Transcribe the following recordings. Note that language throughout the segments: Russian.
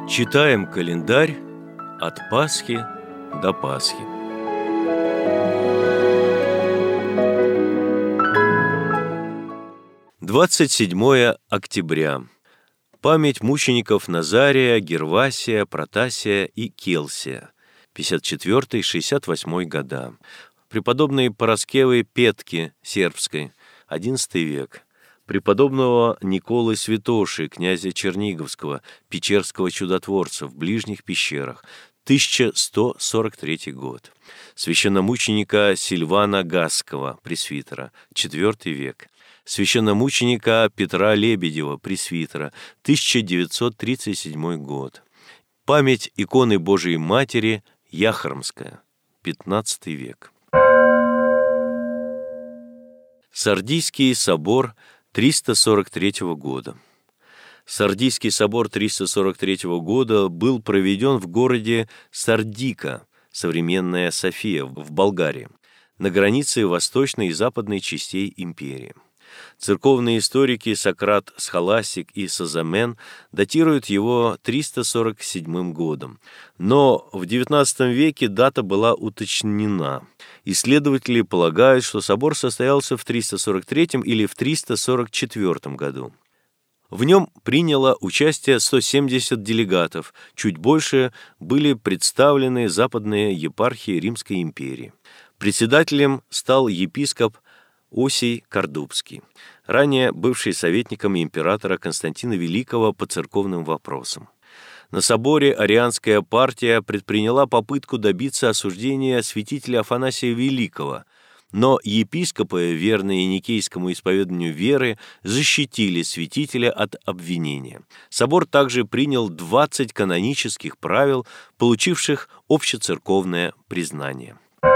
Читаем календарь от Пасхи до Пасхи. Двадцать 7 октября. Память мучеников Назария, Гервасия, Протасия и Келсия. 54-68 года. Преподобной Параскевы Петки Сербской, XI век. Преподобного Николы Святоши, князя Черниговского, печерского чудотворца в ближних пещерах, 1143 год. Священномученика Сильвана Гасского, пресвитера, IV век. Священномученика Петра Лебедева, пресвитера, 1937 год. Память иконы Божией Матери Яхромская, XV век. Сардийский собор 343 года. Сардийский собор 343 года был проведен в городе Сардика, современная София, в Болгарии, на границе восточной и западной частей империи. Церковные историки Сократ, Схоластик и Созамен датируют его 347 годом, но в XIX веке дата была уточнена. Исследователи полагают, что собор состоялся в 343 или в 344 году. В нем приняло участие 170 делегатов, чуть больше были представлены западные епархии Римской империи. Председателем стал епископ Осий Кордубский, ранее бывший советником императора Константина Великого по церковным вопросам. На соборе арианская партия предприняла попытку добиться осуждения святителя Афанасия Великого, но епископы, верные никейскому исповеданию веры, защитили святителя от обвинения. Собор также принял 20 канонических правил, получивших общецерковное признание.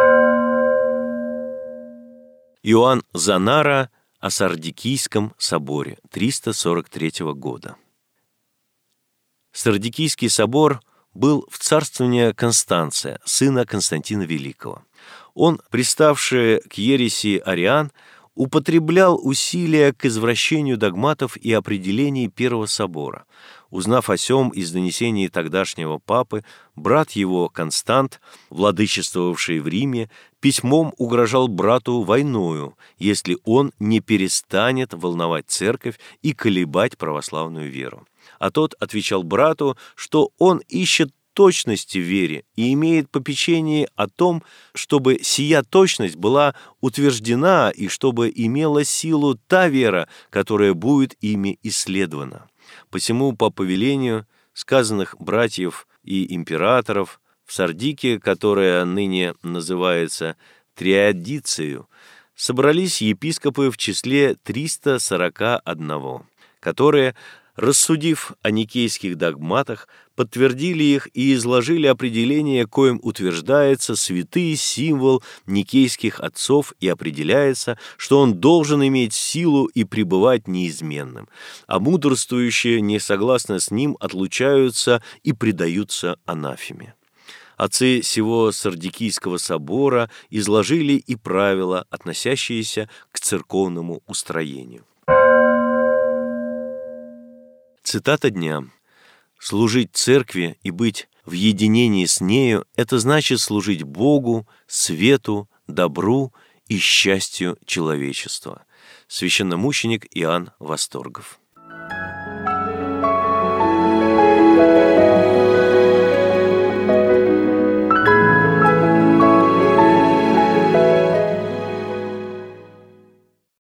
Иоанн Занара о Сардикийском соборе 343 года. Сардикийский собор был в царствовании Констанция, сына Константина Великого. Он, приставший к ереси ариан, употреблял усилия к извращению догматов и определений Первого собора. Узнав о сем из донесений тогдашнего папы, брат его Констант, владычествовавший в Риме, письмом угрожал брату войною, если он не перестанет волновать церковь и колебать православную веру. А тот отвечал брату, что он ищет точности в вере и имеет попечение о том, чтобы сия точность была утверждена и чтобы имела силу та вера, которая будет ими исследована. Посему по повелению сказанных братьев и императоров в Сардике, которая ныне называется Триадицею, собрались епископы в числе 341, которые, рассудив о никейских догматах, подтвердили их и изложили определение, коим утверждается святый символ никейских отцов и определяется, что он должен иметь силу и пребывать неизменным, а мудрствующие, не согласно с ним, отлучаются и предаются анафеме. Отцы сего Сардикийского собора изложили и правила, относящиеся к церковному устроению. Цитата дня. «Служить церкви и быть в единении с нею – это значит служить Богу, свету, добру и счастью человечества». Священномученик Иоанн Восторгов.